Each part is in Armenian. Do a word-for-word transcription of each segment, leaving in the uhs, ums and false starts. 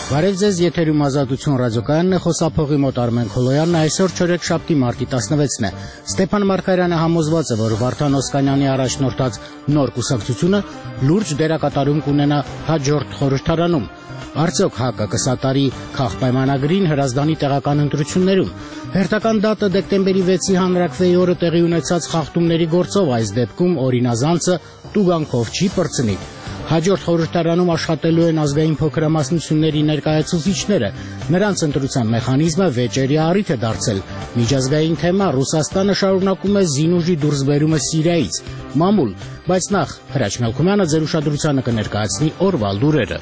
Բարև ձեզ, եթերում Ազատություն ռադիոկայանն է, խոսափողի մոտ Արմեն Քոլոյանն, այսօր չորեքշաբթի մարտի տասնվեցն է։ Ստեփան Մարգարյանը համոզված է, որ Վարդան Օսկանյանի առաջնորդած նոր կուսակցությունը լուրջ դերակատարում կունենա հաջորդ խորհրդարանում։ Արդյոք ՀԱԿ-ը կսատարի քաղաքպայմանագրին Հրազդանի տեղական ընտրություններում։ Հերթական դատը դեկտեմբերի վեցի հանրաքվեի օրը տեղի ունեցած խախտումների գործով այս դեպքում օրինազանցը տուգանքով չի պրծնի։ Հաջորդ խորհրդարանում աշխատելու են ազգային փոքրամասնությունների ներկայացուցիչները, նրանց ընտրության մեխանիզմը վեճերի առիթ է դարձել։ Միջազգային թեմա Ռուսաստանը շարունակում է զինուժի դուրսբերումը Սիրիայից։ Մամուլ, բայց նախ Հրաչ Մելքումյանը ձեր ուշադրությանը կներկայացնի օրվա լուրերը։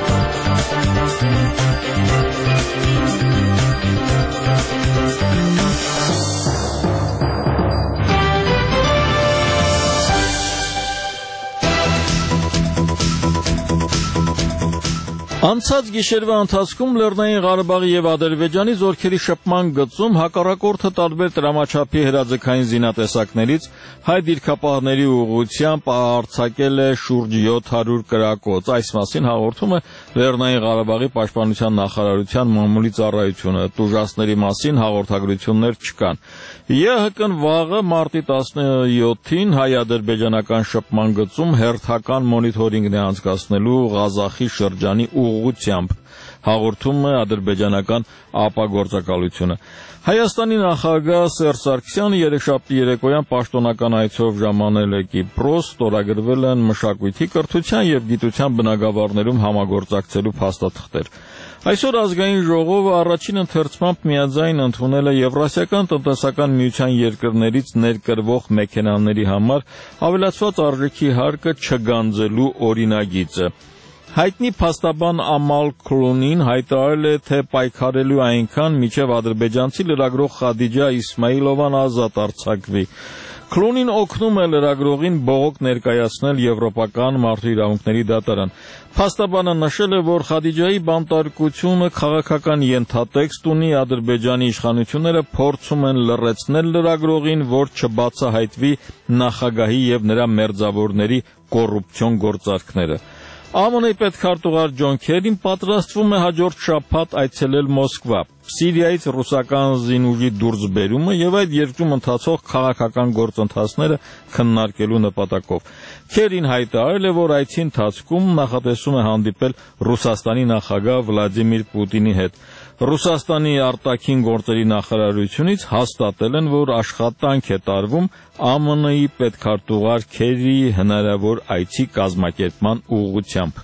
Անցած գիշերվա ընթացքում Լեռնային Ղարաբաղի եւ Ադրբեջանի զորքերի շփման գծում հակառակորդը տարբեր տրամաչափի հրաձգային զինատեսակներից հայ դիրքապահների ուղղությամբ արձակել է շուրջ յոթ հարյուր կրակոց։ Այս մասին հաղորդում է Լեռնային Ղարաբաղի պաշտպանության նախարարության մամուլի ծառայությունը։ Տուժածների մասին հաղորդագրություններ չկան։ ԵՀԿ-ն վաղը մարտի տասնյոթին հայ-ադրբեջանական շփման գծում հերթական մոնիթորինգն է անցկացնելու Ղազախի շրջանի ուղղությամբ, հաղորդում է ադրբեջանական ապագործակալությունը։ Հայաստանի նախագահ Սերժ Սարգսյանը երեքշաբթի երեկոյան պաշտոնական այցով ժամանել է Կիպրոս, ստորագրվել են մշակույթի, կրթության եւ գիտության բնագավառներում համագործակցելու փաստաթղթեր։ Այսօր ազգային ժողովը առաջին ընթերցմամբ միաձայն ընդունել է Եվրասիական տնտեսական միության երկրներից ներկրվող մեքենաների համար ավելացված արժեքի հարկը չգանձելու օրինագիծը։ Հայտնի փաստաբան Ամալ Քլունին հայտարարել է, թե պայքարելու այնքան, մինչև ադրբեջանցի լրագրող Խադիջա Իսմայիլովան ազատ արձակվի։ Քլունին օգնում է լրագրողին բողոք ներկայացնել Եվրոպական մարդու իրավունքների դատարան։ Փաստաբանը նշել է, որ Խադիջայի բանտարկությունը քաղաքական ենթատեքստ ունի, Ադրբեջանի իշխանությունները փորձում են լռեցնել լրագրողին, որ չբացահայտվի նախագահի եւ նրա մերձավորների կոռուպցիոն գործարքները։ ԱՄՆ-ի պետքարտուղար Ջոն Քերին պատրաստվում է հաջորդ շաբաթ այցելել Մոսկվա։ Սիրիայից ռուսական զինուժի դուրսբերումը եւ այդ երկրում ընթացող քաղաքական գործընթացները քննարկելու նպատակով։ Քերին հայտարարել է, որ այցի ընթացքում նախատեսում է հանդիպել Ռուսաստանի նախագահ Վլադիմիր Պուտինի հետ։ Ռուսաստանի արտաքին գործերի նախարարությունից հաստատել են, որ աշխատանք է տարվում ԱՄՆ-ի պետքարտուղար Քերիի հնարավոր այցի կազմակերպման ուղղությամբ։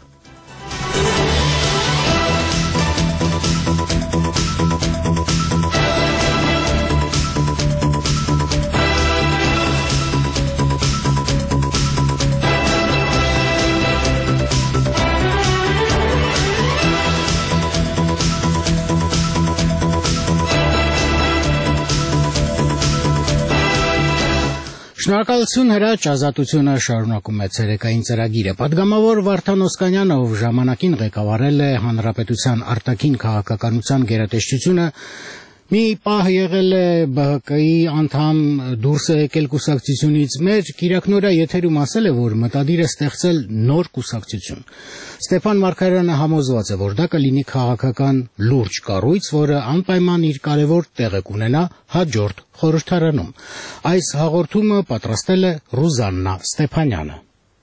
Շնորհակալություն Հրաչ, Ազատությունը շարունակում է ցերեկային ծրագիրը։ Պատգամավոր Վարդան Օսկանյանը, ով ժամանակին ղեկավարել է Հանրապետության արտաքին քաղաքականության գերատեսչությունը, մի պահ եղել է B H K-ի անդամ, դուրս է եկել կուսակցությունից, մեր Կիրակնորա եթերում ասել է, որ մտադիր է ստեղծել նոր կուսակցություն։ Ստեփան Մարգարյանը համոզված է, որ դա կլինի քաղաքական լուրջ կառույց, որը անպայման իր կարևոր տեղը կունենա հաջորդ խորհրդարանում։ Այս հաղորդումը պատրաստել է Ռուզաննա Ստեփանյանը։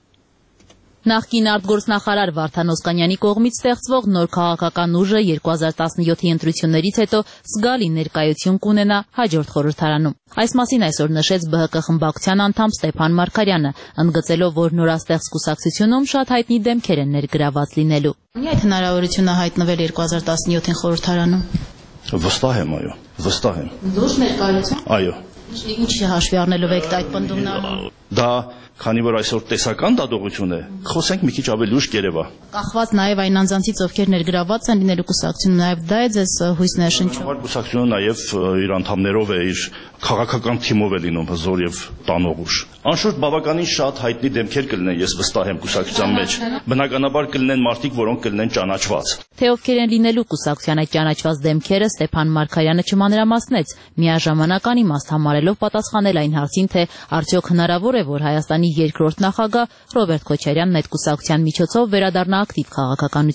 Նախկին արտգործնախարար Վարդան Օսկանյանի կողմից ստեղծվող նոր քաղաքական ուժը երկու հազար տասնյոթի ընտրություններից հետո զգալի ներկայություն կունենա հաջորդ խորհրդարանում։ Այս մասին այսօր նշեց B H K խմբակցության անդամ Ստեփան Մարգարյանը, ընդգծելով, որ նորաստեղծ կուսակցությունում շատ հայտնի դեմքեր են ներգրաված լինելու։ Ունի այդ հնարավորությունը հայտնվել երկու հազար տասնյոթին խորհրդարանում։ Վստահ եմ, այո, վստահ եմ։ Լուրջ ներկայություն։ Այո։ Ինչ հաշվի առնելով եք այդ պնդումները։ Դա քանի որ այսօր տեսական դատողություն է, խոսենք մի քիչ ավելի լուրջ կերևա։ Կախված նաև այն անձանցից, ովքեր ներգրաված են լինելու կուսակցությունը, նաև դա է ձեզ հույս ներշնչում։ Համար կուսակցությունը նաև իր անդամներով է, իր քաղաքական թիմով է լինում հզոր եւ տանող ուժ։ Անշուշտ բավականին շատ հայտնի դեմքեր կլինեն, ես վստահ եմ կուսակցության մեջ։ Բնականաբար կլինեն մարդիկ, որոնք կլինեն ճանաչված։ Թե ովքեր են լինելու կուսակցության այդ ճանաչված դեմքերը, Ստեփան Մարգարյանը չմանրամասնեց, միաժամանական իմաստ համարելով պատասխանել այն հարցին, թե արդյոք հնարավոր է, որ Հայաստանի երկրորդ նախագահ Ռոբերտ Քոչարյանն այդ կուսակցության միջոցով վերադառնա ակտիվ քաղաքականություն։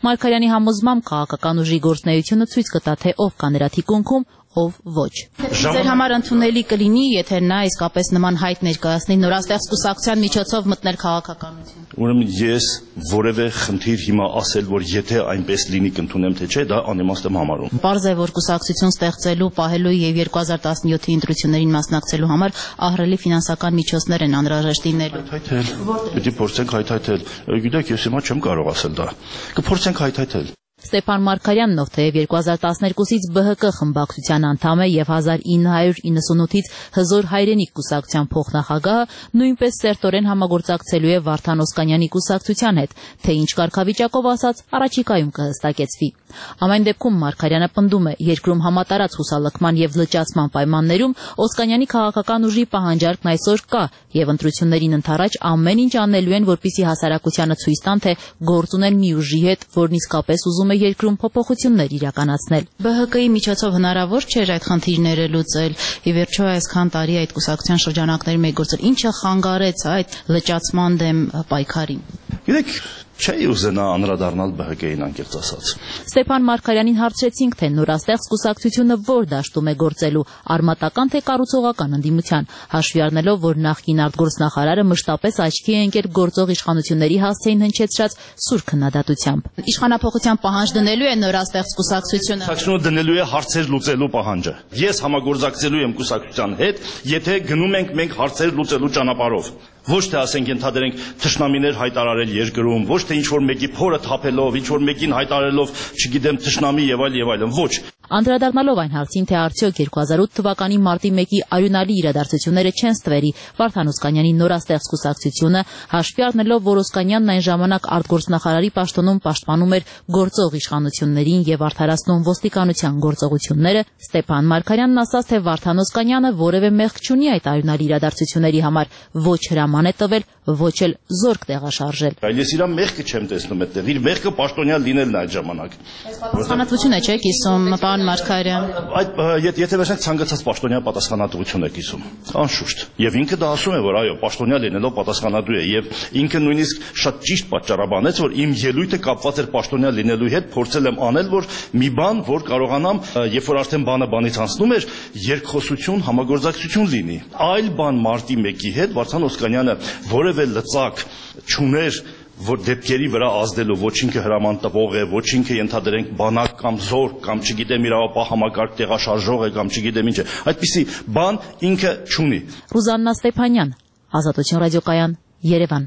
Մարգարյանի համոզմամբ քաղաքական ուժի գործունեությունը ցույց կտա, թե ով կա նրա թիկունքում, ով ոչ։ Ձեր համար ընդունելի կլինի, եթե նա իսկապես նման հայտ ներկայացնի նորաստեղծ կուսակցության միջոցով մտնել քաղաքականություն։ Ուրեմն ես որևէ խնդիր հիմա ասել, որ եթե այնպես լինի կընդունեմ թե չէ, դա անիմաստ եմ համարում։ Պարզ է, որ կուսակցություն ստեղծելու, պահելու եւ երկու հազար տասնյոթի ընտրություններին մասնակցելու համար ահռելի ֆինանսական միջոցներ են անհրաժեշտ լինելու։ Հայթայթել։ Պիտի փորձենք հայթայթել։ Գիտեք, ես հիմա չեմ կարող ասել դա։ Կփորձենք հայթայթել։ Ստեփան Մարգարյանն, ով թեև երկու հազար տասներկուսից Բ Հ Կ խմբակցության անդամ է եւ հազար ինը հարյուր իննսունութից Հզոր հայրենիք կուսակցության փոխնախագահը, նույնպես սերտորեն համագործակցելու է Վարդան Օսկանյանի կուսակցության հետ, թե ինչ կարգավիճակով ասած առաջիկայում կհստակեցվի։ Ամեն դեպքում Մարգարյանը պնդում է, երկրում համատարած հուսալքման եւ լճացման պայմաններում Օսկանյանի քաղաքական ուժի պահանջարկն այսօր կա եւ ընտրություններին ընդառաջ ամեն ինչ անելու են, որպեսզի հասարակությանը ցույց տան, թե գործ ունեն մի ուժի հետ, որն իսկապես ուզում է երկրում փոփոխություններ իրականացնել։ Բ Հ Կ-ի միջոցով հնարավոր չէր այդ խնդիրները լուծել։ Ի վերջո այսքան տարի այդ կուսակցության շրջանակներում է գործել։ Ինչը խանգարեց այդ լճացման դեմ պայքարին։ Գիտեք, չէի ուզենա անդրադառնալ Բ Հ Կ-ին անկեղծ ասած։ Ստեփան Մարգարյանին հարցրեցինք, թե նորաստեղծ կուսակցությունը որ դաշտում է գործելու, արմատական թե կառուցողական ընդդիմության, հաշվի առնելով, որ նախկին արտգործնախարարը մշտապես աչքի է ընկել գործող իշխանությունների հասցեին հնչեցրած սուր քննադատությամբ։ Իշխանափոխության պահանջ դնելու է նորաստեղծ կուսակցությունը։ Կուսակցությունը դնելու է հարցեր լուծելու պահանջը։ Ես համագործակցելու եմ կուսակցության հետ, եթե գնում ենք մենք հարցեր լուծելու ճանապարհով։ Ոչ թե ասենք ընդհանրենք թշնամիներ հայտարարել երկրում, ոչ թե ինչ որ մեկի փորը թափելով, ինչ որ մեկին հայտարարելով, չգիտեմ, թշնամի եւ այլ եւ այլն, ոչ։ Անդրադառնալով այն հարցին, թե արդյոք երկու հազար ութ թվականի մարտի մեկի արյունալի իրադարձությունները չեն ստվերի Վարդան Օսկանյանի նորաստեղծ կուսակցությունը, հաշվի առնելով, որ Օսկանյանն այն ժամանակ արտգործնախարարի պաշտոնում պաշտպանում էր գործող իշխանություններին եւ արդարացնում ոստիկանության գործողությունները, Ստեփան Մարգարյանն ասաց, թե Վարդան Օսկանյանը որևէ մեղք չունի այդ արյունալի իրադարձությունների համար, ոչ հրաման է տվել, ոչ էլ զորք տեղաշարժել։ Այլ ես իր մեղքը չեմ տեսնում այդտեղ, իր մեղքը պաշտոնյա լինելն է այդ ժամանակ։ Պատասխանատվություն է, չէ՞, կիսում պարոն Մարգարյան։ Այդ եթե վերջնակ ցանկացած պաշտոնյա պատասխանատվություն է կիսում, անշուշտ։ Եվ ինքը դա ասում է, որ այո, պաշտոնյա լինելով պատասխանատու է, եւ ինքը նույնիսկ շատ ճիշտ պատճառաբանեց, որ իմ ելույթը կապված էր պաշտոնյա լինելու հետ, փորձել եմ անել, որ մի բան, որ կարողանամ, երբ որ արդեն բանը բանից անցնում էր, երկխոսություն, համագործակցություն լինի։ Այլ բան մարտի մեկի հետ Վարդան Օսկանյանը որևէ լծակ չուներ, որ դեպքերի վրա ազդելու, ոչ ինքը հրաման տվող է, ոչ ինքը ենթադրենք բանակ կամ զոր կամ չգիտեմ իրավապահ համակարգ տեղաշարժող է կամ չգիտեմ ինչ է, այդպիսի բան ինքը չունի։ Ռուզաննա Ստեփանյան, Ազատություն ռադիոկայան, Երևան։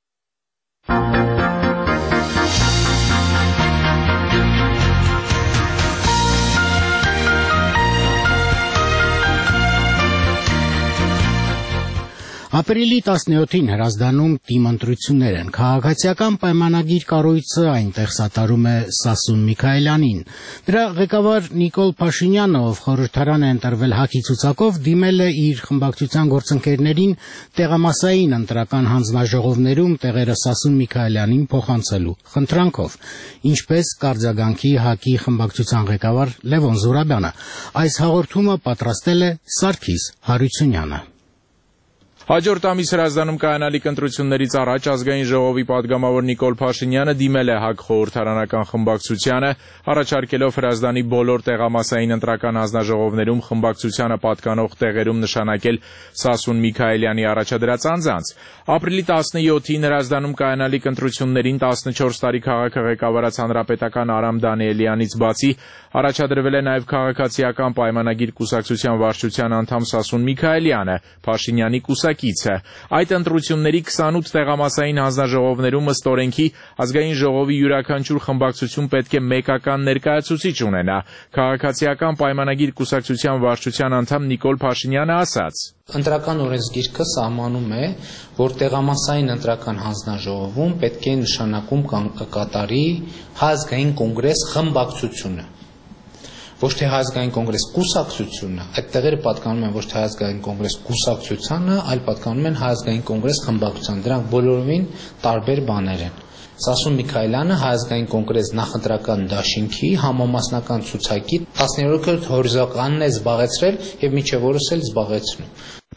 Ապրիլի տասնյոթին Հրազդանում թիմ ընտրություններ են։ Քաղաքացիական պայմանագիր կառույցը այնտեղ սատարում է Սասուն Միքայելյանին։ Դրա ղեկավար Նիկոլ Փաշինյանը, ով խորհրդարան է ընտրվել ՀԱԿ-ի ցուցակով, դիմել է իր խմբակցության գործընկերներին տեղամասային ընտրական հանձնաժողովներում տեղերը Սասուն Միքայելյանին փոխանցելու խնդրանքով, ինչպես կարձագանքի ՀԱԿ-ի խմբակցության ղեկավար Լևոն Զուրաբյանը։ Այս հաղորդումը պատրաստել է Սարգիս Հարությունյանը։ Հաջորդ ամիս Հրազդանում կայանալիք ընտրություններից առաջ ազգային ժողովի պատգամավոր Նիկոլ Փաշինյանը դիմել է ՀԱԿ խորհրդարանական խմբակցությանը, առաջարկելով Հրազդանի բոլոր տեղամասային ընտրական հանձնաժողովներում խմբակցությանը պատկանող տեղերում նշանակել Սասուն Միքայելյանի առաջադրած անձանց։ Ապրիլի տասնյոթին Հրազդանում կայանալիք ընտրություններին տասնչորս տարի քաղաքը ղեկավարած հանրապետական Արամ Դանիելյանից բացի առաջադրվել է նաև քաղաքացիական պայմանագիր կուսակցության վարչության անդամ Սասուն Միքայելյանը, Փաշինյանի կուսակիցը։ Այդ ընտրությունների քսանութ տեղամասային հանձնաժողովներում ըստ օրենքի ազգային ժողովի յուրաքանչյուր խմբակցություն պետք է մեկական ներկայացուցիչ ունենա։ Քաղաքացիական պայմանագիր կուսակցության վարչության անդամ Նիկոլ Փաշինյանը ասաց. Ընտրական օրենսգիրքը սահմանում է, որ տեղամասային ընտրական հանձնաժողովում պետք է նշանակում կատարի Ազգային կոնգրես խմբակցությունը, ոչ թե Ազգային կոնգրես կուսակցությունը, այդ տեղերը պատկանում են ոչ թե Ազգային կոնգրես կուսակցությանը, այլ պատկանում են Ազգային կոնգրես խմբակցությանը, դրանք բոլորովին տարբեր բաներ են։ Սասուն Միքայելյանը Ազգային կոնգրես նախընտրական դաշինքի համամասնական ցուցակի տասներորդ հորիզոնականն է զբաղեցրել եւ միջև օրս էլ զբաղեցնում։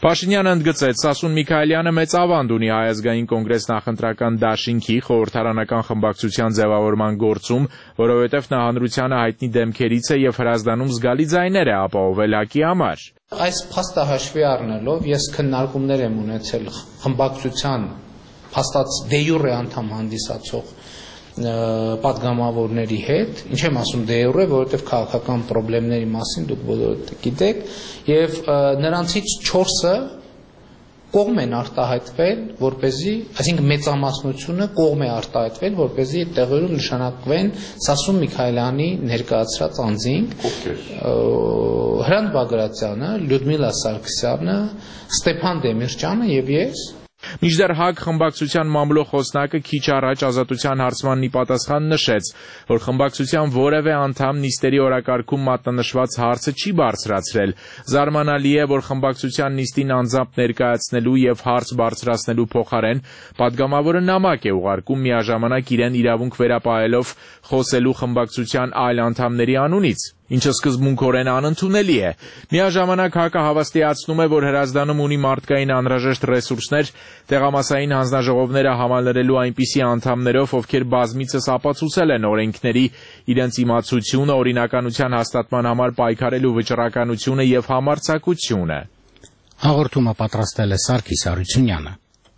Փաշինյանը ընդգծեց, Սասուն Միքայելյանը մեծ ավանդ ունի Հայ ազգային կոնգրես նախընտրական դաշինքի խորհրդարանական խմբակցության ձևավորման գործում, որովհետև նա հանրությանը հայտնի դեմքերից է եւ Հրազդանում զգալի ձայներ է ապահովել ՀԱԿ-ի համար։ Այս փաստը հաշվի առնելով ես քննարկումներ եմ ունեցել խմբակցության փաստած դե յուրե անդամ հանդիսացող պատգամավորների հետ, ինչ եմ ասում դե յուրե, որովհետև քաղաքական խնդիրների մասին դուք բոլորը գիտեք, եւ նրանցից չորսը կողմ են արտահայտվել, որպեսզի, այսինքն մեծամասնությունը կողմ է արտահայտվել, որպեսզի տեղերում նշանակվեն Սասուն Միքայելյանի ներկայացրած անձինք, Հրանտ Բագրատյանը, Լյուդմիլա Սարգսյանը, Ստեփան Դեմիրճյանը եւ ես։ Մինչդեռ ՀԱԿ խմբակցության մամլո խոսնակը քիչ առաջ Ազատության հարցմանն ի պատասխան նշեց, որ խմբակցության որևէ անդամ նիստերի օրակարգում մատնանշված հարցը չի բարձրացրել։ Զարմանալի է, որ խմբակցության նիստին անձամբ ներկայացնելու եւ հարց բարձրացնելու փոխարեն պատգամավորը նամակ է ուղարկում միաժամանակ իրեն իրավունք վերապահելով խոսելու խմբակցության այլ անդամների անունից, ինչը սկզբունքորեն անընդունելի է։ Միաժամանակ ՀԱԿ-ը հավաստիացնում է, որ Հրազդանում ունի մարդկային անհրաժեշտ ռեսուրսներ տեղամասային հանձնաժողովները համալրելու այնպիսի անդամներով, ովքեր բազմիցս ապացուցել են օրենքների իրենց իմացությունը, օրինականության հաստատման համար պայքարելու վճռականությունը եւ համարձակությունը։ Հաղորդումը պատրաստել է Սարգիս Հարությունյանը։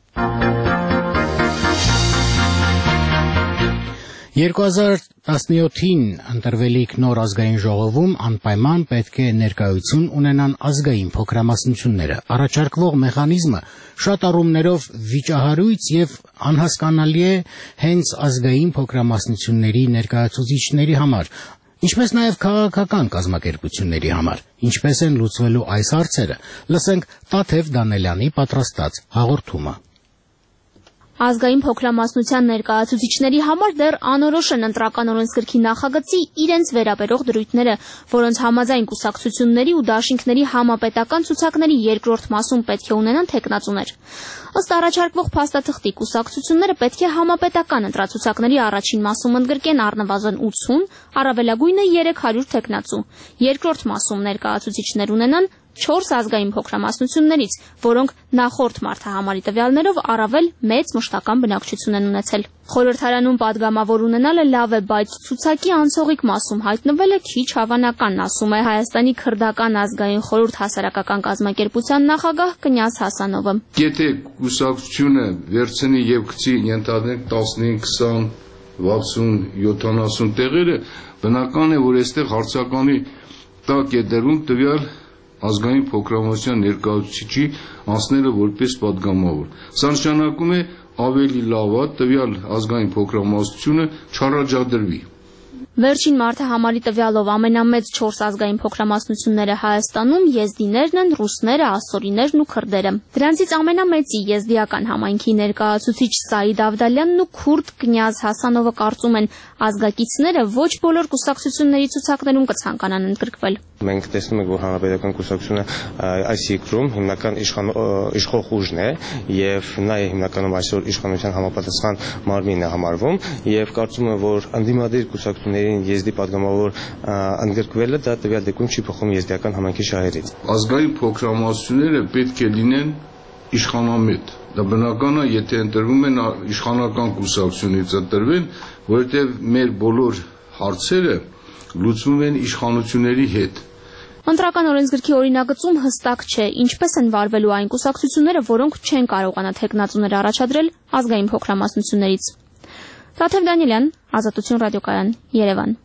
երկու հազար տասնյոթին ընտրվելիք նոր ազգային ժողովում անպայման պետք է ներկայություն ունենան ազգային փոքրամասնությունները։ Առաջարկվող մեխանիզմը շատ առումներով վիճահարույց եւ անհասկանալի է հենց ազգային փոքրամասնությունների ներկայացուցիչների համար, ինչպես նաեւ քաղաքական կազմակերպությունների համար։ Ինչպես են լուծվելու այս հարցերը, լսենք Տաթև Դանելյանի պատրաստած հաղորդումը։ Ազգային փոքրամասնության ներկայացուցիչների համար դեռ անորոշ են ընտրական օրենսգրքի նախագծի իրենց վերաբերող դրույթները, որոնց համաձայն կուսակցությունների ու դաշինքների համապետական ցուցակների երկրորդ մասում պետք է ունենան թեկնածուներ։ Ըստ առաջարկվող փաստաթղթի կուսակցությունները պետք է համապետական ընտրացուցակների առաջին մասում ընդգրկեն առնվազն ութսուն, առավելագույնը երեք հարյուր թեկնածու, երկրորդ մասում ներկայացուցիչներ ունենան չորս ազգային փոքրամասնություններից, որոնք նախորդ մարդահամարի տվյալներով առավել մեծ մշտական բնակչություն են ունեցել։ Խորհրդարանում պատգամավոր ունենալը լավ է, բայց ցուցակի անցողիկ մասում հայտնվելը քիչ հավանական, ասում է Հայաստանի քրդական ազգային խորհուրդ հասարակական կազմակերպության նախագահ Կնյազ Հասանովը։ Եթե կուսակցությունը վերցնի եւ գցի ենթադրենք տասնհինգ, քսան, վաթսուն, յոթանասուն տեղերը, բնական է, որ այստեղ հարցականի տակ է դրվում տվյալ ազգային փոքրամասնության ներկայացուցիչի անձնելը որպես պատգամավոր։ Սա նշանակում է ավելի լավ է տվյալ ազգային փոքրամասնությունը չառաջադրվի։ Վերջին մարդահամարի տվյալով ամենամեծ չորս ազգային փոքրամասնությունները Հայաստանում եզդիներն են, ռուսները, ասորիներն ու քրդերը։ Դրանցից ամենամեծի եզդիական համայնքի ներկայացուցիչ Սաիդ Ավդալյանն ու քուրդ Կնյազ Հասանովը կարծում են, ազգակիցները ոչ բոլոր կուսակցությունների ցուցակներում կցանկանան ընդգրկվել։ Մենք տեսնում ենք, որ հանրապետական կուսակցությունը այս երկրում հիմնական իշխող ուժն է եւ նա է հիմնականում այսօր իշխանության համապատասխան մարմինն է համարվում եւ կարծում եմ, որ անդիմադիր կուսակցություններին եզդի պատգամավոր ընդգրկվելը դա տվյալ դեպքում չի փոխում եզդիական համայնքի շահերից։ Ազգային փոքրամասնությունները պետք է լինեն իշխանամետ։ Դա բնական է, եթե ընտրվում են իշխանական կուսակցությունից ընտրվեն, որովհետեւ մեր բոլոր հարցերը լուծվում են իշխանությունների հետ։ Ընտրական օրենսգրքի օրինագծում հստակ չէ, ինչպես են վարվելու այն կուսակցությունները, որոնք չեն կարողանա թեկնածուներ առաջադրել ազգային փոքրամասնություններից։ Տաթև Դանելյան, Ազատություն ռադիոկայան, Երևան։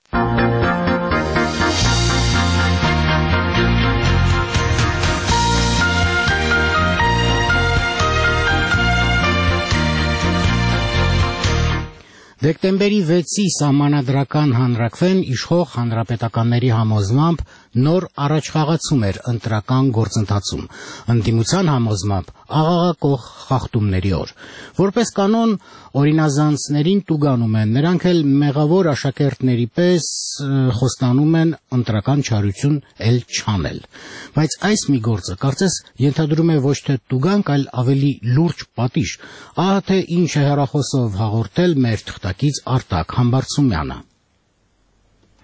Դեկտեմբերի վեցի սահմանադրական հանրաքվեն իշխող հանրապետականների համոզմամբ նոր առաջխաղացում էր ընտրական գործընթացում, ընդդիմության համոզմամբ աղաղակող խախտումների օր։ Որպես կանոն օրինազանցներին տուգանում են, նրանք էլ մեղավոր աշակերտների պես խոստանում են ընտրական չարություն էլ չանել։ Բայց այս մի գործը կարծես ենթադրում է ոչ թե տուգանք, այլ ավելի լուրջ պատիժ։ Ահա թե ինչ է հեռախոսով հաղորդել մեր թղթակից Արտակ Համբարձումյանը։ Հանրաքվե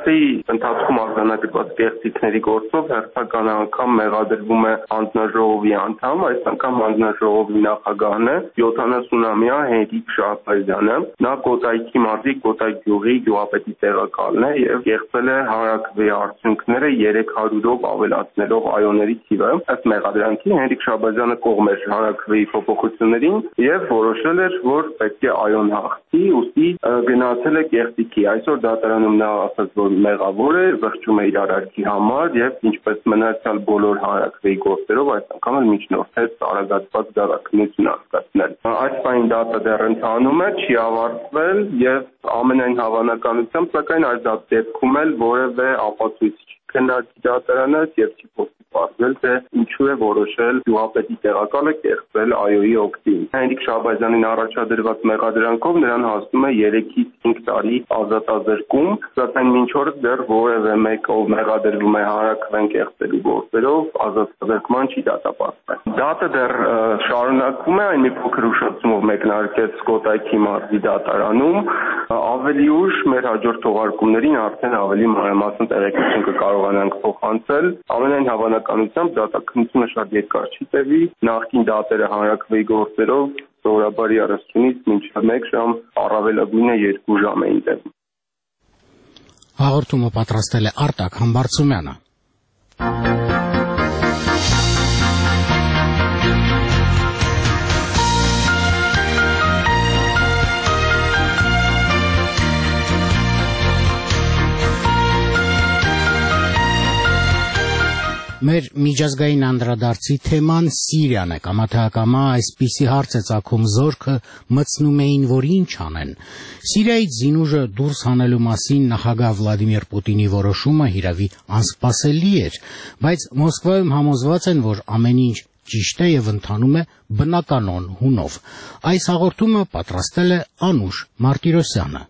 Հարցի ընթացքում արձանագրված կեղծիքների գործով հերթական անգամ մեղադրվում է հանձնաժողովի անդամ, այս անգամ հանձնաժողովի նախագահն է յոթանասունամյա Հենրիկ Շահբազյանը։ Նա Կոտայքի մարզի Կոտայք գյուղի գյուղապետի տեղակալն է եւ կեղծել է հանրաքվեի արդյունքները երեք հարյուրով ավելացնելով այոների թիվը։ Ըստ մեղադրանքի Հենրիկ Շահբազյանը կողմ էր հանրաքվեի փոփոխություններին եւ որոշել էր, որ պետք է այոն հաղթի, ուստի գնացել է կեղծիքի։ Այսօր դատարանում նա ասաց, որ մեղավոր է, վրճում է իր արարքի համար եւ ինչպես մնացյալ բոլոր հանրաքվեի գործերով այս անգամ էլ միջնորդեց արագացված դարակնություն անցկացնել։ Այս պայն դատը դեռ ընթանում է, չի ավարտվել եւ ամենայն հավանականությամբ սակայն այս դեպքում էլ որևէ ապացույց չի քննարկի դատարանը եւ չի պարզվել, թե ինչու է որոշել գյուղապետի տեղակալը կեղծել այոյի օգտին։ Հենրիկ Շահբազյանին առաջադրված մեղադրանքով նրան հասնում է երեքից հինգ տարի ազատազրկում, սակայն մինչ օրս դեռ որևէ մեկ, ով մեղադրվում է հանրաքվեն կեղծելու գործերով, ազատազրկման չի դատապարտվել։ Դատը դեռ շարունակվում է, այն մի փոքր ուշացումով մեկնարկեց Կոտայքի մարզի դատարանում։ Ավելի ուշ մեր հաջորդ թողարկումներին արդեն ավելի մանրամասն տեղեկություն կկարողանանք փոխանցել։ Ամենայն հավանականությամբ դատաքննությունը շատ երկար չի տևի, նախկին դատերը հանրաքվեի գործերով սովորաբար երեսունից մինչև մեկ ժամ, առավելագույնը երկու ժամ էին տևում։ Հաղորդումը պատրաստել է Արտակ Համբարձումյանը։ Մեր միջազգային անդրադարձի թեման Սիրիան է, կամաթեակամա այսպիսի հարց է ծագում զորքը մտցնում էին, որ ինչ անեն։ Սիրիայից զինուժը դուրս հանելու մասին նախագահ Վլադիմիր Պուտինի որոշումը հիրավի անսպասելի էր, բայց Մոսկվայում համոզված են, որ ամեն ինչ ճիշտ է եւ ընթանում է բնականon հունով։ Այս հաղորդումը պատրաստել է Անուշ Մարտիրոսյանը։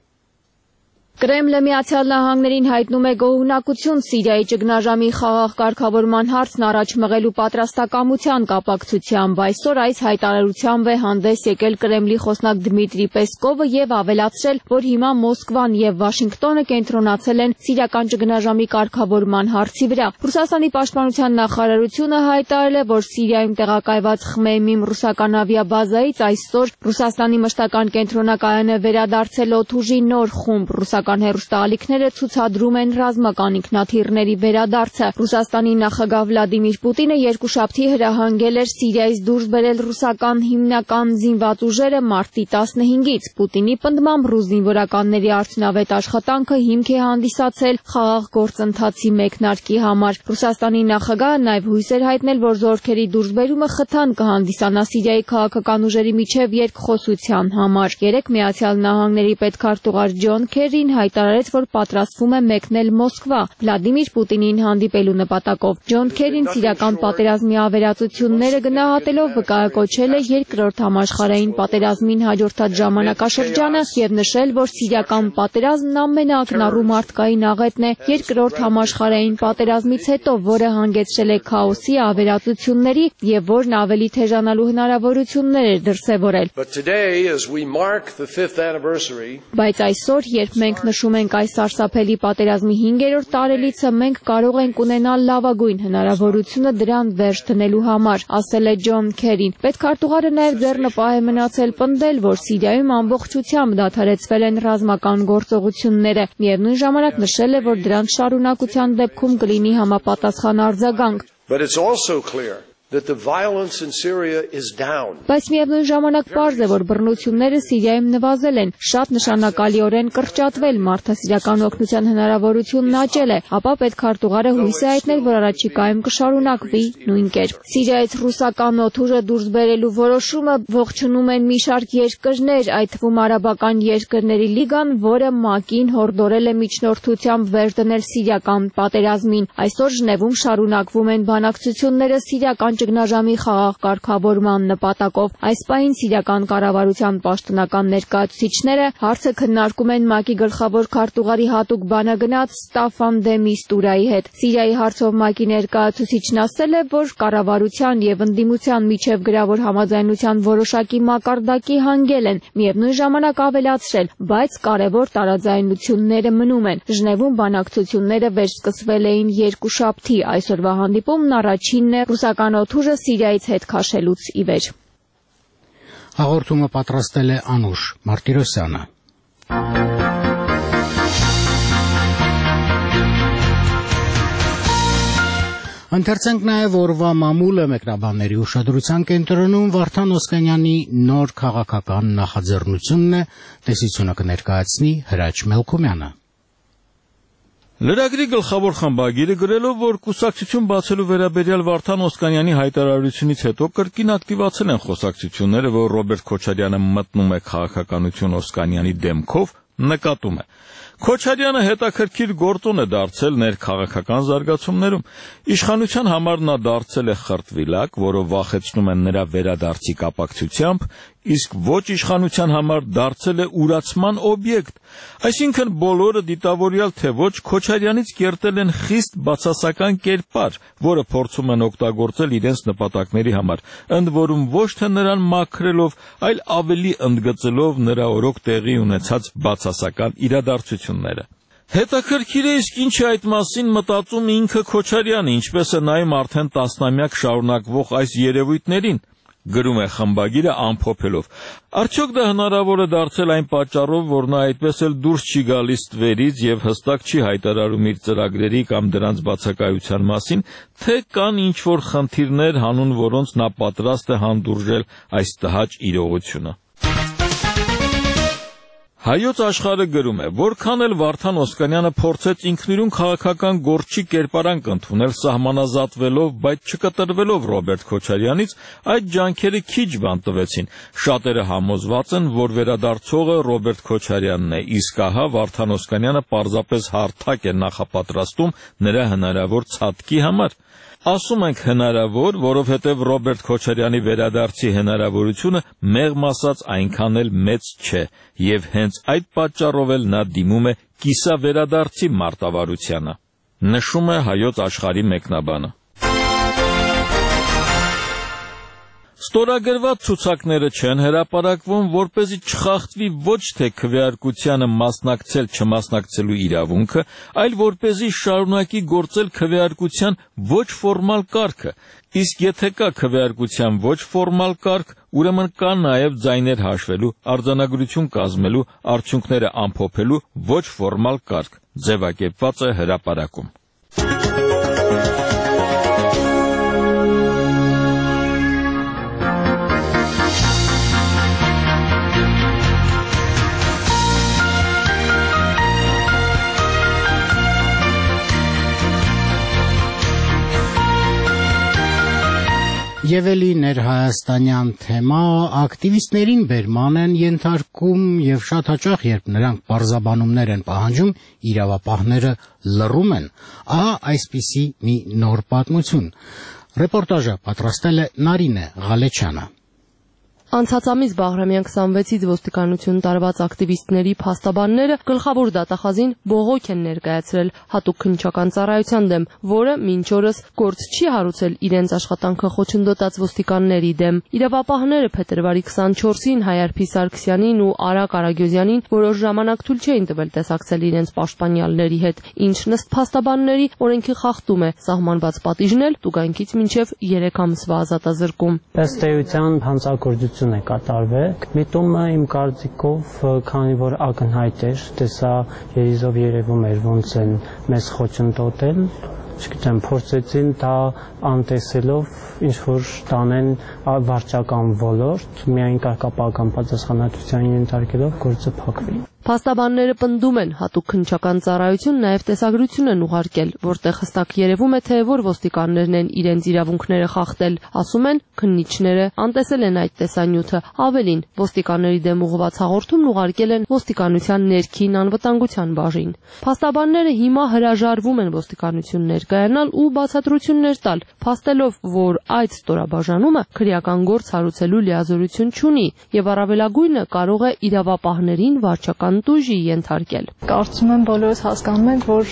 Կրեմլը Միացյալ Նահանգներին հայտնում է գոհունակություն Սիրիայի ճգնաժամի խաղաղ կարգավորման հարցն առաջ մղելու պատրաստակամության կապակցությամբ։ Այսօր այս հայտարարությամբ է հանդես եկել Կրեմլի խոսնակ Դմիտրի Պեսկովը եւ ավելացրել, որ հիմա Մոսկվան եւ Վաշինգտոնը կենտրոնացել են սիրիական ճգնաժամի կարգավորման հարցի վրա։ Ռուսաստանի պաշտպանության նախարարությունը հայտարարել է, որ Սիրիայում տեղակայված Խմեյմիմ ռուսական ավիաբազայից այսօր Ռուսաստանի մշտական կենտրոնակայանը վերադարձել օդուժի նոր խումբ։ Ռուսական հեռուստաալիքները ցուցադրում են ռազմական ինքնաթիռների վերադարձը։ Ռուսաստանի նախագահ Վլադիմիր Պուտինը երկուշաբթի հրահանգել էր Սիրիայից դուրս բերել ռուսական հիմնական զինված ուժերը մարտի տասնհինգից։ Պուտինի պնդմամբ ռուս զինվորականների արդյունավետ աշխատանքը հիմք է հանդիսացել խաղաղ գործընթացի մեկնարկի համար։ Ռուսաստանի նախագահը նաև հույս էր հայտնել, որ զորքերի դուրսբերումը խթան կհանդիսանա Սիրիայի քաղաքական ուժերի միջև երկխոսության համար։ Երեկ Միացյալ Նահանգների պետքարտուղար Ջոն Քերին հայտարարեց, որ պատրաստվում է մեկնել Մոսկվա Վլադիմիր Պուտինին հանդիպելու նպատակով։ Ջոն Քերին սիրիական պատերազմի ավերածությունները գնահատելով վկայակոչել է երկրորդ համաշխարհային պատերազմին հաջորդած ժամանակաշրջանը եւ նշել, որ սիրիական պատերազմն ամենաակնառու մարդկային աղետն է երկրորդ համաշխարհային պատերազմից հետո, որը հանգեցրել է քաոսի, ավերածությունների եւ որն ավելի թեժանալու հնարավորություններ էր դրսեւորել։ Բայց այսօր, երբ մենք նշում ենք այս սարսափելի պատերազմի հինգերորդ տարելիցը, մենք կարող ենք ունենալ լավագույն հնարավորությունը դրան վերջ դնելու համար, ասել է Ջոն Քերին։ Պետքարտուղարը նաև ձեռնպահ է մնացել պնդել, որ Սիրիայում ամբողջությամբ դադարեցվել են ռազմական գործողությունները։ Միևնույն ժամանակ նշել է, որ դրանց շարունակության դեպքում կլինի համապատասխան արձագանք։ That the violence in Syria is down. Բայց միևնույն ժամանակ պարզ է, որ բռնությունները Սիրիայում նվազել են, շատ նշանակալիորեն կրճատվել, մարդասիրական օգնության հնարավորությունն աճել է, ապա պետքարտուղարը հույս է հայտնել, որ առաջիկայում կշարունակվի նույն կերպ։ Սիրիայից ռուսական օդուժը դուրս բերելու որոշումը ողջունում են մի շարք երկրներ, այդ թվում արաբական երկրների լիգան, որը ՄԱԿ-ին հորդորել է միջնորդությամբ վերջ դնել սիրիական պատերազմին։ Այսօր Ժնևում շարունակվում են բանակցությունները սիրիական ճգնաժամի խաղաղ կարգավորման նպատակով։ Այս պահին սիրիական կառավարության պաշտոնական ներկայացուցիչները հարցը քննարկում են ՄԱԿ-ի գլխավոր քարտուղարի հատուկ բանագնաց Ստաֆան դե Միստուրայի հետ։ Սիրիայի հարցով ՄԱԿ-ի ներկայացուցիչն ասել է, որ կառավարության եւ ընդդիմության միջև գրավոր համաձայնության որոշակի մակարդակի հանգել են, միևնույն ժամանակ ավելացրել, բայց կարևոր տարաձայնությունները մնում են։ Ժնևում բանակցությունները վերսկսվել էին երկուշաբթի, այսօրվա հանդիպումն առաջինն է ռուսական օդուժը Սիրիայից հետ քաշելուց ի վեր։ Հաղորդումը պատրաստել է Անուշ Մարտիրոսյանը։ Ընթերցենք նաև օրվա մամուլը մեկնաբանների ուշադրության կենտրոնում Վարդան Օսկանյանի նոր քաղաքական նախաձեռնությունն է, տեսությունը կներկայացնի Հրաչ Մելքումյանը։ Լրագրի գլխավոր խմբագիրը գրելով, որ կուսակցություն բացելու վերաբերյալ Վարդան Օսկանյանի հայտարարությունից հետո կրկին ակտիվացել են խոսակցությունները, որ Ռոբերտ Քոչարյանը մտնում է քաղաքականություն Օսկանյանի դեմքով, նկատում է. Քոչարյանը հետաքրքիր գործոն է դարձել ներքաղաքական զարգացումներում։ Իշխանության համար նա դարձել է խրտվիլակ, որը վախեցնում են նրա վերադարձի կապակցությամբ, իսկ ոչ իշխանության համար դարձել է ուրացման օբյեկտ։ Այսինքն բոլորը դիտավորյալ թե ոչ Քոչարյանից կերտել են խիստ բացասական կերպար, որը փորձում են օգտագործել իրենց նպատակների համար, ընդ որում ոչ թե նրան մաքրելով, այլ ավելի ընդգծելով նրա օրոք տեղի ունեցած բացասական իրադարձությունները։ Հետաքրքիր է, իսկ ինչ է այդ մասին մտածում ինքը Քոչարյանը, ինչպես է նայում արդեն տասնամյակ շարունակվող այս երևույթներին, գրում է խմբագիրը ամփոփելով. Արդյոք դա հնարավոր է դարձել այն պատճառով, որ նա այդպես էլ դուրս չի գալիս տվերից եւ հստակ չի հայտարարում իր ծրագրերի կամ դրանց բացակայության մասին, թե կան ինչ-որ խնդիրներ, հանուն որոնց նա պատրաստ է հանդուրժել այս տհաճ իրողությունը։ Հայոց աշխարհը գրում է, որքան էլ Վարդան Օսկանյանը փորձեց ինքնուրույն քաղաքական գործի կերպարանք ընդունել սահմանազատվելով, բայց չկտրվելով Ռոբերտ Քոչարյանից, այդ ջանքերը քիչ բան տվեցին։ Շատերը համոզված են, որ վերադարձողը Ռոբերտ Քոչարյանն է, իսկ ահա Վարդան Օսկանյանը պարզապես հարթակ է նախապատրաստում նրա հնարավոր ցատկի համար։ Ասում ենք հնարավոր, որովհետև Ռոբերտ Քոչարյանի վերադարձի հնարավորությունը մեղմ ասած այնքան էլ մեծ չէ, եւ հենց այդ պատճառով էլ նա դիմում է կիսավերադարձի մարտավարությանը, նշում է Հայոց աշխարհի մեկնաբանը։ Ստորագրված ցուցակները չեն հրապարակվում, որպեսզի չխախտվի ոչ թե քվեարկությանը մասնակցել չմասնակցելու իրավունքը, այլ որպեսզի շարունակի գործել քվեարկության ոչ ֆորմալ կարգը, իսկ եթե կա քվեարկության ոչ ֆորմալ կարգ, ուրեմն կա նաև ձայներ հաշվելու, արձանագրություն կազմելու, արդյունքները ամփոփելու ոչ ֆորմալ կարգ, ձևակերպված է հրապարակում։ Եվ էլի ներհայաստանյան թեմա ակտիվիստներին բերման են ենթարկում եւ շատ հաճախ, երբ նրանք պարզաբանումներ են պահանջում, իրավապահները լռում են։ Ահա այսպիսի մի նոր պատմություն։ Ռեպորտաժը պատրաստել է Նարինե Ղալեչյանը։ Անցած ամիս Բաղրամյան քսանվեցից ոստիկանություն տարված ակտիվիստների փաստաբանները գլխավոր դատախազին բողոք են ներկայացրել հատուկ քննչական ծառայության դեմ, որը մինչ օրս գործ չի հարուցել իրենց աշխատանքը խոչընդոտած ոստիկանների դեմ։ Իրավապահները փետրվարի քսանչորսին Հայարփի Սարգսյանին ու Արա Կարագյոզյանին որոշ ժամանակ թույլ չէին տվել տեսակցել իրենց պաշտպանյալների հետ, ինչն ըստ փաստաբանների օրենքի խախտում է, սահմանված պատիժն էլ տուգանքից մինչև երեք ամսվա ազատազրկում։ Ըստ էության հանցագործություն է կատարվել։ Միտումը իմ կարծիքով, քանի որ ակնհայտ էր, տեսա երիզով երևում էր ոնց են մեզ խոչընդոտել, չգիտեմ, փորձեցին դա անտեսելով ինչ որ տանեն վարչական ոլորտ, միայն կարգապահական պատասխանատվության ենթարկելով գործը փակվի։ Փաստաբանները պնդում են, հատուկ քննչական ծառայություն նաև տեսագրություն են ուղարկել, որտեղ հստակ երևում է, թե որ ոստիկաններն են իրենց իրավունքները խախտել, ասում են քննիչները անտեսել են այդ տեսանյութը, ավելին, ոստիկանների դեմ ուղղված հաղորդումն ուղարկել են ոստիկանության ներքին անվտանգության բաժին։ Փաստաբանները հիմա հրաժարվում են ոստիկանություն ներկայանալ ու բացատրություններ տալ, փաստելով, որ այդ ստորաբաժանումը քրեական գործ հարուցելու լիազորություն չունի եւ առավելագույնը կարող է իրավապահներին վարչական տուժի ենթարկել։ Կարծում եմ բոլորս հասկանում ենք, որ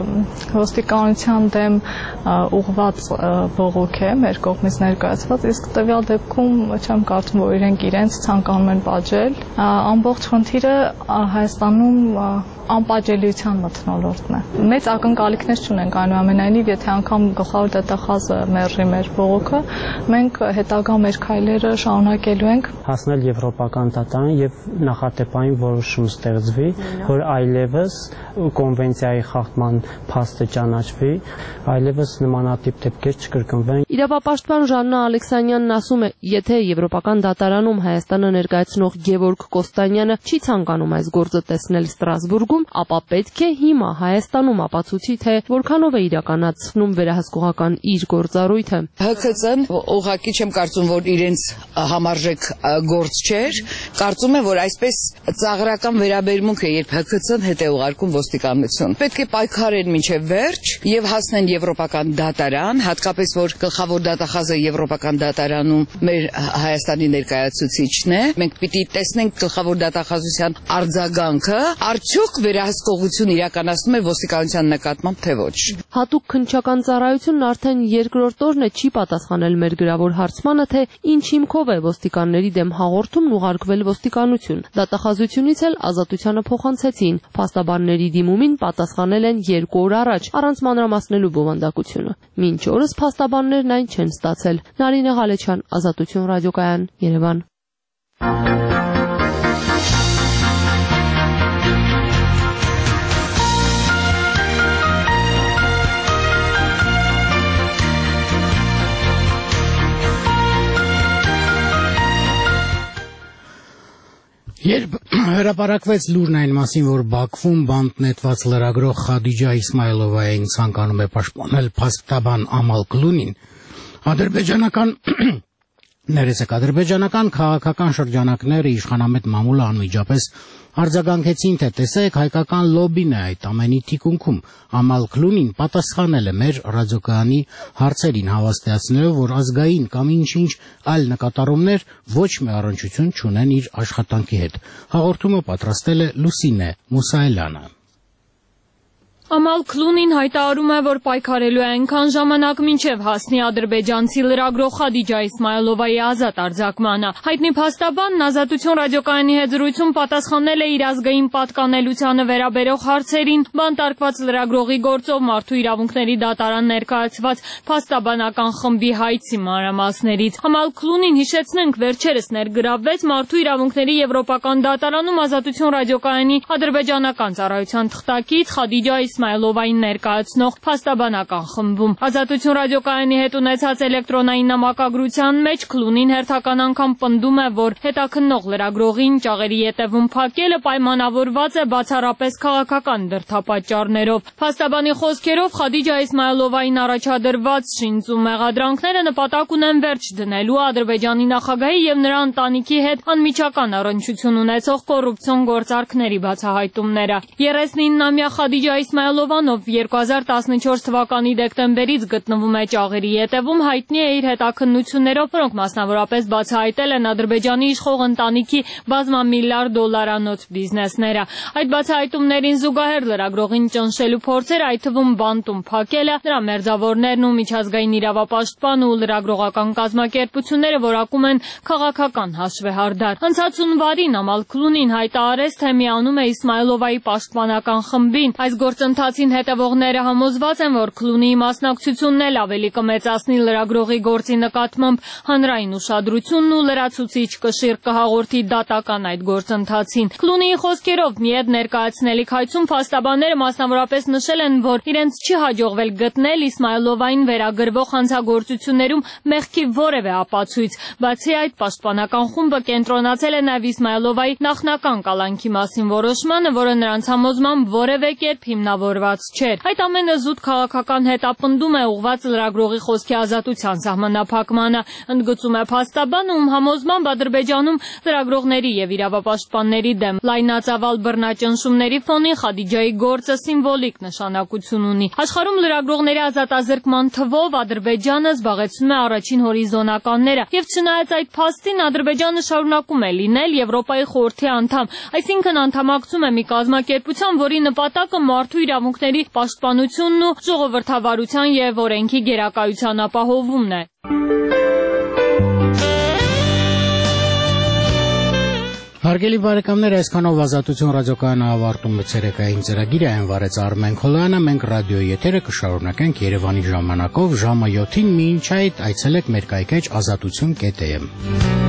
ոստիկանության դեմ ուղղված բողոք է մեր կողմից ներկայացված, իսկ տվյալ դեպքում չեմ կարծում, որ իրենք իրենց ցանկանում են պատժել։ Ամբողջ խնդիրը Հայաստանում անպատժելիության մթնոլորտն է։ Մեծ ակնկալիքներ չունենք, այնուամենայնիվ, եթե անգամ գլխավոր դատախազը մերժի մեր բողոքը, մենք հետագա մեր քայլերը շարունակելու ենք։ Հասնել եվրոպական դատարան եւ նախատեպային որոշում ստեղծվի, որ այլևս կոնվենցիայի խախտման փաստը ճանաչվի, այլևս նմանատիպ դեպքեր չկրկնվեն։ Իրավապաշտպան Ժաննա Ալեքսանյանն ասում է, եթե եվրոպական դատարանում Հայաստանը ներկայացնող Գևորգ Կոստանյանը չի ցանկանում այս գործը տեսնել Ստրասբուրգում, ապա պետք է հիմա Հայաստանում ապացուցի, թե որքանով է իրականացնում վերահսկողական իր գործառույթը։ Հ Ք Ց-ն ուղղակի չեմ կարծում, որ իրենց համարժեք գործ չէր, կարծում եմ, որ այսպես ծաղրական վերաբերմունք է, երբ Հ Ք Ց-ն հետ է ուղարկում ոստիկանություն։ Պետք է պայքարեն մինչև վերջ եւ հասնեն եվրոպական դատարան, հատկապես որ գլխավոր դատախազը եվրոպական դատարանում մեր Հայաստանի ներկայացուցիչն է։ Մենք պիտի տեսնենք գլխավոր դատախազության արձագանքը, արդյոք վերահսկողություն իրականացնում է ոստիկանության նկատմամբ թե ոչ։ Հատուկ քննչական ծառայությունն արդեն երկրորդ օրն է չի պատասխանել մեր գրավոր հարցմանը, թե ինչ հիմքով է ոստիկանների դեմ հաղորդումն ուղարկվել ոստիկանություն։ Դատախազությունից էլ ազատությանը փոխանցեցին։ Փաստաբանների դիմումին պատասխանել են երկու օր առաջ, առանց մանրամասնելու բովանդակությունը։ Մինչ օրս փաստաբաններն այն չեն ստացել։ Նարինե Ղալեչյան, Ազատություն ռադիոկայան, Երևան։ Երբ հրապարակվեց լուրն այն մասին, որ Բաքվում բանտ նետված լրագրող Խադիջա Իսմայլովային ցանկանում է պաշտպանել փաստաբան Ամալ Քլունին, ադրբեջանական ներեցեք ադրբեջանական քաղաքական շրջանակները իշխանամետ մամուլը անմիջապես արձագանքեցին, թե տեսեք հայկական լոբին է այդ ամենի թիկունքում։ Ամալ Քլունին պատասխանել է մեր ռադիոկայանի հարցերին, հավաստիացնելով, որ ազգային կամ ինչ-ինչ այլ նկատառումներ ոչ մի առնչություն չունեն իր աշխատանքի հետ։ Հաղորդումը պատրաստել է Լուսինե Մուսայելյանը։ Ամալ Քլունին հայտարարում է, որ պայքարելու է այնքան ժամանակ, մինչև հասնի ադրբեջանցի լրագրող Խադիջա Իսմայլովայի ազատ արձակմանը։ Հայտնի փաստաբանն Ազատություն ռադիոկայանի հետ զրույցում պատասխանել է իր ազգային պատկանելությանը վերաբերող հարցերին, բանտարկված լրագրողի գործով մարդու իրավունքների դատարան ներկայացված փաստաբանական խմբի հայցի մանրամասներից։ Ամալ Քլունին, հիշեցնենք, վերջերս ներգրավվեց մարդու իրավունքների եվրոպական դատարանում Ազատություն ռադիոկայանի ադրբեջանական ծառայության թղթակից Խադիջա Իսմայլովային ներկայացնող փաստաբանական խմբում։ Ազատություն ռադիոկայանի հետ ունեցած էլեկտրոնային նամակագրության մեջ Քլունին հերթական անգամ պնդում է, որ հետաքննող լրագրողին ճաղերի ետևում փակելը պայմանավորված է բացառապես քաղաքական դրդապատճառներով։ Փաստաբանի խոսքերով Խադիջա Իսմայլովային առաջադրված շինծու մեղադրանքները նպատակ ունեն վերջ դնելու Ադրբեջանի նախագահի եւ նրա ընտանիքի հետ անմիջական առնչություն ունեցող կոռուպցիոն գործարքների բացահայտումները։ երեսնինամյա Խադիջա Իսմայլովան, ով երկու հազար տասնչորս թվականի դեկտեմբերից գտնվում է ճաղերի ետևում, հայտնի է իր հետաքննություններով, որոնք մասնավորապես բացահայտել են Ադրբեջանի իշխող ընտանիքի բազմամիլիարդ դոլարանոց բիզնեսները։ Այդ բացահայտումներին զուգահեռ լրագրողին ճնշելու փորձեր, այդ թվում բանտում փակելը, նրա մերձավորներն ու միջազգային իրավապաշտպան ու լրագրողական կազմակերպությունները որակում են քաղաքական հաշվեհարդար։ Անցած հունվարին Ամալ Քլունին հայտարարեց, թե միանում է Իսմայլովայի պաշտպանական խմբին։ Այս գործընթացը գործընթացին հետևողները համոզված են, որ Քլունիի մասնակցությունն էլ ավելի կմեծացնի լրագրողի գործի նկատմամբ հանրային ուշադրությունն ու լրացուցիչ կշիռ կհաղորդի դատական այդ գործընթացին։ Քլունիի խոսքերով միեդ ներկայացնելիք հայցում փաստաբանները մասնավորապես նշել են, որ իրենց չի հաջողվել գտնել Իսմայլովային վերագրվող հանցագործություններում մեղքի որևէ ապացույց։ Բացի այդ, պաշտպանական խումբը կենտրոնացել է նաև Իսմայլովայի նախնական կալանքի մասին որոշմանը, որը նրանց համոզմամբ որևէ կերպ հիմնավորված չէր։ Այդ ամենը զուտ քաղաքական հետապնդում է ուղղված լրագրողի խոսքի ազատության սահմանափակմանը, ընդգծում է փաստաբանը, ում համոզմամբ Ադրբեջանում լրագրողների եւ իրավապաշտպանների դեմ լայնածավալ բռնաճնշումների ֆոնին Խադիջայի գործը սիմվոլիկ նշանակություն ունի։ Աշխարհում լրագրողների ազատազրկման թվով Ադրբեջանը զբաղեցնում է առաջին հորիզոնականները, եւ չնայած այդ փաստին Ադրբեջանը շարունակում է լինել Եվրոպայի խորհրդի անդամ, այսինքն անդամակցում է մի կազմակերպության, որի նպատակը մարդու իրավունքների պաշտպանությունն ու ժողովրդավարության եւ օրենքի գերակայության ապահովումն է։ Հարգելի բարեկամներ, այսքանով Ազատություն ռադիոկայանը ավարտում է ցերեկային ծրագիրը, այն վարեց Արմեն Խոլոյանը, մենք ռադիոյի եթերը կշարունակենք Երևանի ժամանակով ժամը յոթին, մինչ այդ այցելեք մեր կայքեջ ազատություն կետ է էմ։